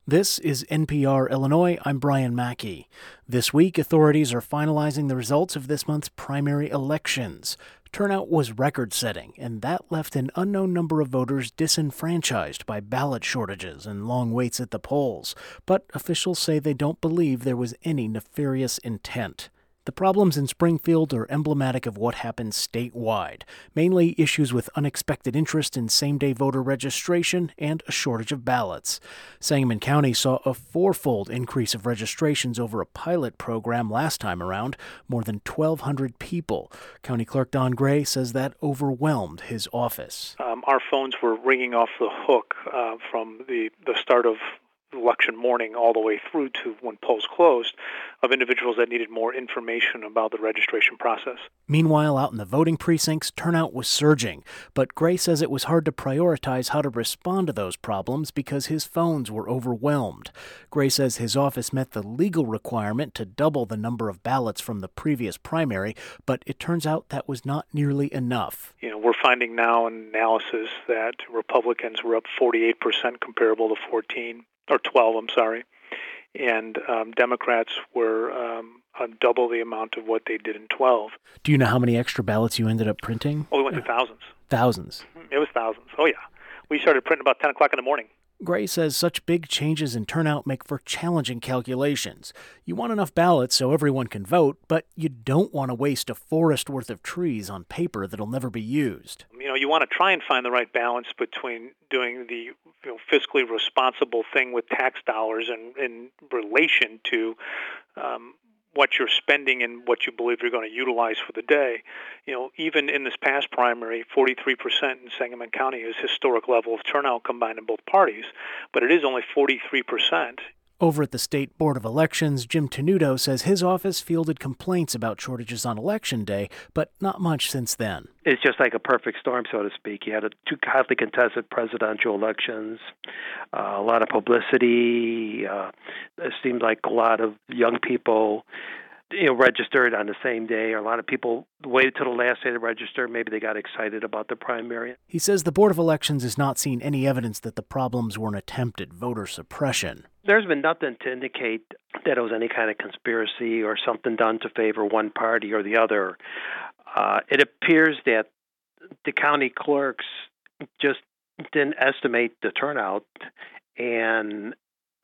This is NPR Illinois. I'm Brian Mackey. This week, authorities are finalizing the results of this month's primary elections. Turnout was record-setting, and that left an unknown number of voters disenfranchised by ballot shortages and long waits at the polls. But officials say they don't believe there was any nefarious intent. The problems in Springfield are emblematic of what happens statewide, mainly issues with unexpected interest in same-day voter registration and a shortage of ballots. Sangamon County saw a fourfold increase of registrations over a pilot program last time around, more than 1,200 people. County Clerk Don Gray says that overwhelmed his office. Our phones were ringing off the hook from the start of election morning all the way through to when polls closed, of individuals that needed more information about the registration process. Meanwhile, out in the voting precincts, turnout was surging, but Gray says it was hard to prioritize how to respond to those problems because his phones were overwhelmed. Gray says his office met the legal requirement to double the number of ballots from the previous primary, but it turns out that was not nearly enough. We're finding now in analysis that Republicans were up 48% comparable to 12, and Democrats were on double the amount of what they did in 12. Do you know how many extra ballots you ended up printing? Oh, we went to thousands. Thousands? It was thousands. Oh, yeah. We started printing about 10 o'clock in the morning. Gray says such big changes in turnout make for challenging calculations. You want enough ballots so everyone can vote, but you don't want to waste a forest worth of trees on paper that'll never be used. You want to try and find the right balance between doing the fiscally responsible thing with tax dollars in relation to what you're spending and what you believe you're going to utilize for the day. Even in this past primary, 43% in Sangamon County is historic level of turnout combined in both parties, but it is only 43%. Over at the State Board of Elections, Jim Tenuto says his office fielded complaints about shortages on Election Day, but not much since then. It's just like a perfect storm, so to speak. You had two hotly contested presidential elections, a lot of publicity. It seemed like a lot of young people registered on the same day, or a lot of people waited till the last day to register. Maybe they got excited about the primary. He says the Board of Elections has not seen any evidence that the problems were an attempt at voter suppression. There's been nothing to indicate that it was any kind of conspiracy or something done to favor one party or the other. It appears that the county clerks just didn't estimate the turnout and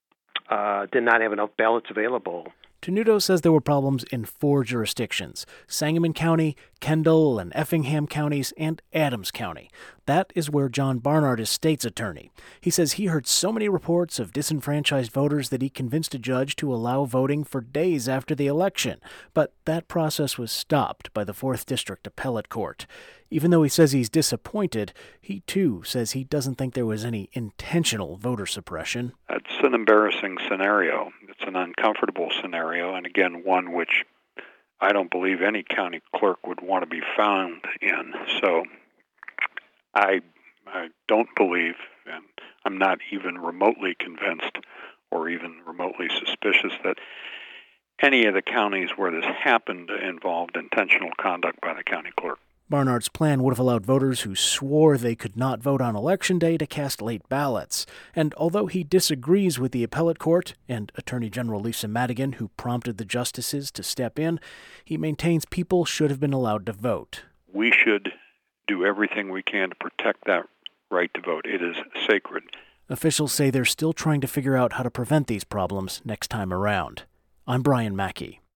did not have enough ballots available. Tenuto says there were problems in 4 jurisdictions: Sangamon County, Kendall and Effingham counties, and Adams County. That is where John Barnard is state's attorney. He says he heard so many reports of disenfranchised voters that he convinced a judge to allow voting for days after the election. But that process was stopped by the 4th District Appellate Court. Even though he says he's disappointed, he too says he doesn't think there was any intentional voter suppression. It's an embarrassing scenario. It's an uncomfortable scenario, and again, one which I don't believe any county clerk would want to be found in. So I don't believe, and I'm not even remotely convinced or even remotely suspicious that any of the counties where this happened involved intentional conduct by the county clerk. Barnard's plan would have allowed voters who swore they could not vote on Election Day to cast late ballots. And although he disagrees with the appellate court and Attorney General Lisa Madigan, who prompted the justices to step in, he maintains people should have been allowed to vote. We should do everything we can to protect that right to vote. It is sacred. Officials say they're still trying to figure out how to prevent these problems next time around. I'm Brian Mackey.